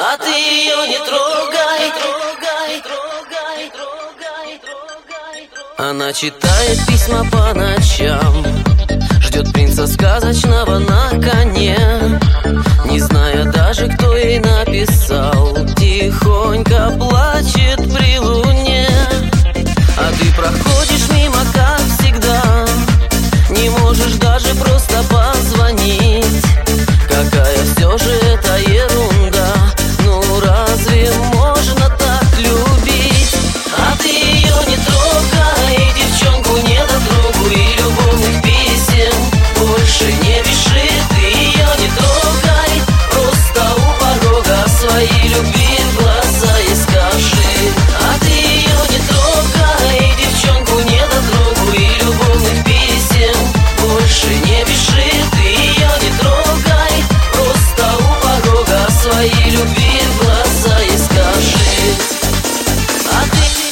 А ты ее не трогай, трогай, трогай, трогай, трогай, трогай. Она читает письма по ночам, ждет принца сказочного на коне, не зная даже, кто ей написал. Тихонько плачет при луне. А ты проходишь мимо, как всегда, не можешь даже просто позвонить. Какая все же это ерунда, ну разве можно так любить? А ты ее не трогай, девчонку недотрогу, и любовных писем больше не пиши. Ты ее не трогай, просто у порога своей любви в глаза ей скажи. А ты ее не трогай, девчонку недотрогу, и любовных писем больше не пиши. Ты ее не трогай, просто у порога своей любви в глаза ей скажи. А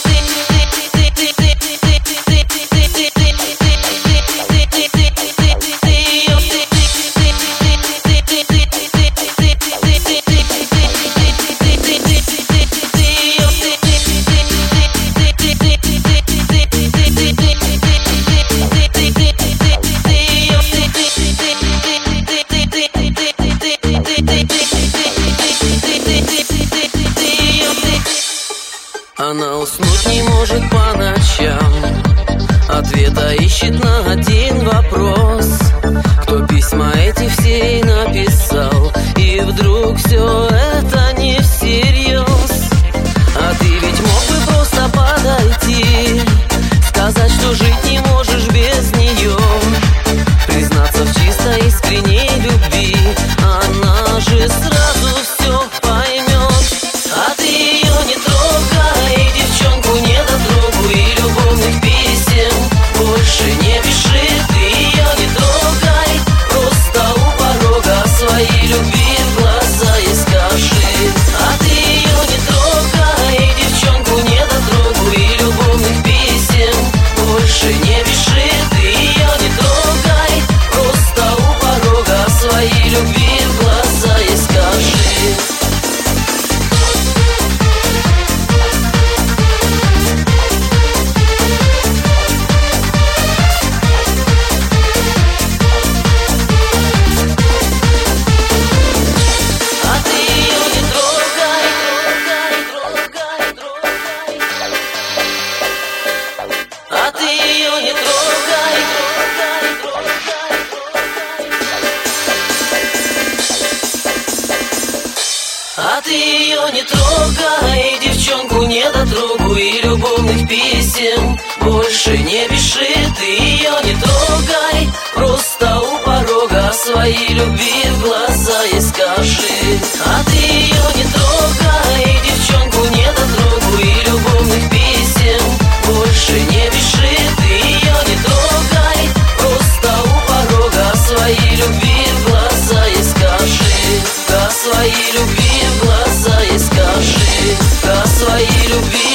она уснуть не может по ночам, ответа ищет на один вопрос: кто письма эти все ей написал? И вдруг все это не всерьез. А ты ведь мог бы просто подойти, сказать, что жить не можешь без нее, признаться в чистой искренней любви. Она же сразу все поймет. А ты ее не трогай, девчонку недотрогу, и любовных писем больше не пиши. Ты ее не трогай, просто у порога своей любви в глаза ей скажи. А ты ее не трогай, девчонку недотрогу, и любовных писем больше не пиши. Ты ее не трогай, просто у порога своей любви в глаза ей скажи. А ты ее не трогай, трогай, трогай, трогай. А ты ее не трогай, девчонку недотрогу, и любовных писем больше не пиши. Ты ее не трогай, просто у порога своей любви в глаза ей скажи. А ты ее не трогай, девчонку недотрогу, и любовных писем больше не пиши. Ты ее не трогай, просто у порога своей любви в глаза ей скажи. Про своей любви в глаза ей скажи. Про своей любви